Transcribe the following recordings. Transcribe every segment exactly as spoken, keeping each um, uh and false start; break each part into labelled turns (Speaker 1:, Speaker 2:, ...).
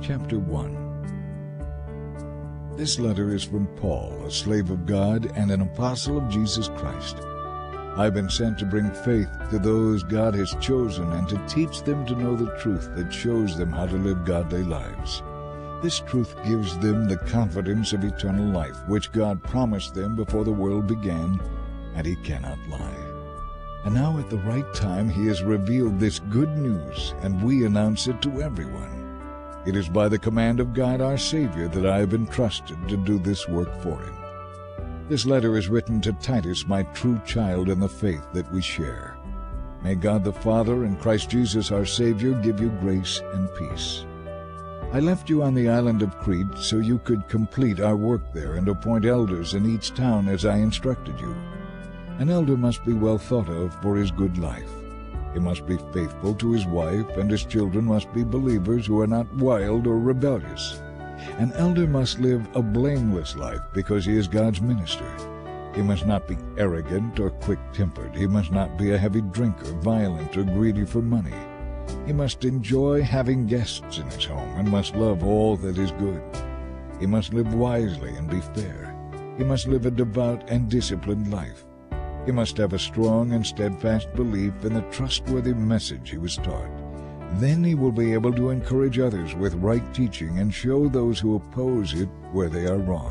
Speaker 1: Chapter one. This letter is from Paul, a slave of God and an apostle of Jesus Christ. I have been sent to bring faith to those God has chosen and to teach them to know the truth that shows them how to live godly lives. This truth gives them the confidence of eternal life, which God promised them before the world began, and He cannot lie. And now at the right time He has revealed this good news, and we announce it to everyone. It is by the command of God our Savior that I have been trusted to do this work for Him. This letter is written to Titus, my true child in the faith that we share. May God the Father and Christ Jesus our Savior give you grace and peace. I left you on the island of Crete so you could complete our work there and appoint elders in each town as I instructed you. An elder must be well thought of for his good life. He must be faithful to his wife, and his children must be believers who are not wild or rebellious. An elder must live a blameless life because he is God's minister. He must not be arrogant or quick-tempered. He must not be a heavy drinker, violent, or greedy for money. He must enjoy having guests in his home and must love all that is good. He must live wisely and be fair. He must live a devout and disciplined life. He must have a strong and steadfast belief in the trustworthy message he was taught. Then he will be able to encourage others with right teaching and show those who oppose it where they are wrong.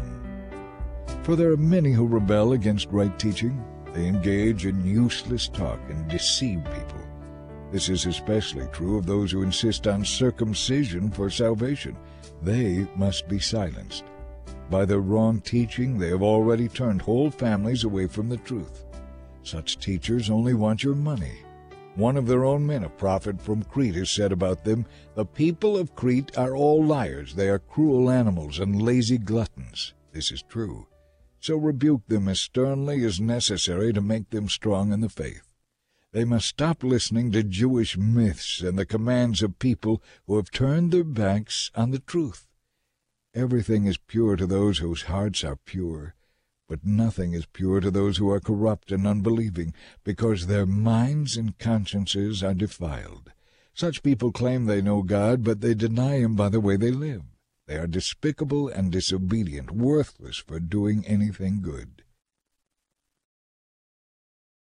Speaker 1: For there are many who rebel against right teaching. They engage in useless talk and deceive people. This is especially true of those who insist on circumcision for salvation. They must be silenced. By their wrong teaching, they have already turned whole families away from the truth. Such teachers only want your money. One of their own men, a prophet from Crete, has said about them, "The people of Crete are all liars. They are cruel animals and lazy gluttons." This is true. So rebuke them as sternly as necessary to make them strong in the faith. They must stop listening to Jewish myths and the commands of people who have turned their backs on the truth. Everything is pure to those whose hearts are pure, but nothing is pure to those who are corrupt and unbelieving, because their minds and consciences are defiled. Such people claim they know God, but they deny Him by the way they live. They are despicable and disobedient, worthless for doing anything good.